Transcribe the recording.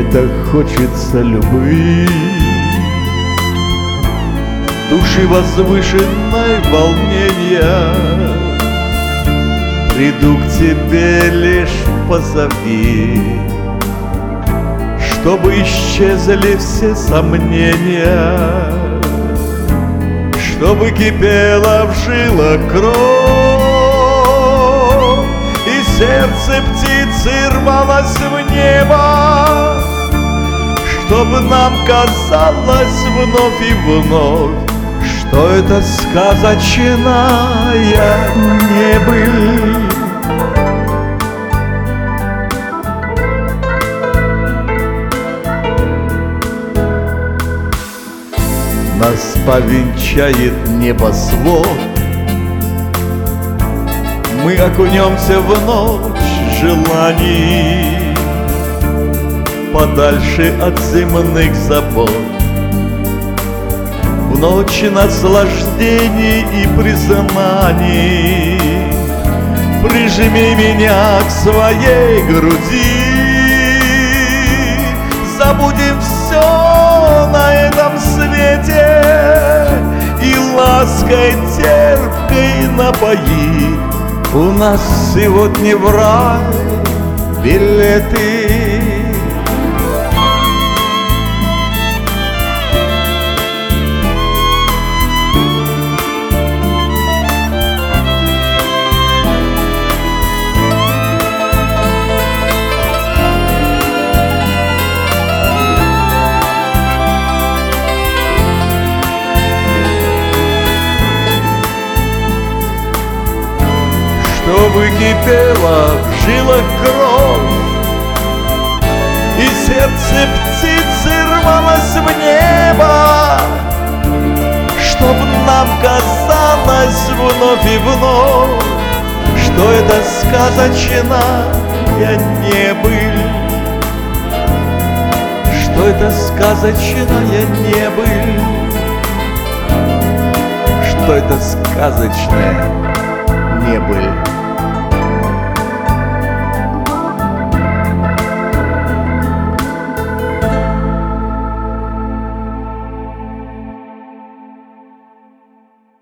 так хочется любви, души возвышенной волнения. Приду к тебе, лишь позови, чтобы исчезли все сомнения, чтобы кипела в жилах кровь, и сердце птицы рвалось в небо, чтобы нам казалось вновь и вновь, что это сказочная небыль. Нас повенчает небосвод, мы окунемся в ночь желаний, подальше от земных забот, в ночь наслаждений и признаний. Прижми меня к своей груди, забудем все на этом свете и лаской терпкой напои. У нас сегодня в рай билеты. Чтобы кипела в жилах кровь, и сердце птицы рвалось в небо, чтоб нам казалось вновь и вновь, что это сказочная небыль, что это сказочная небыль, что это сказочная небыль.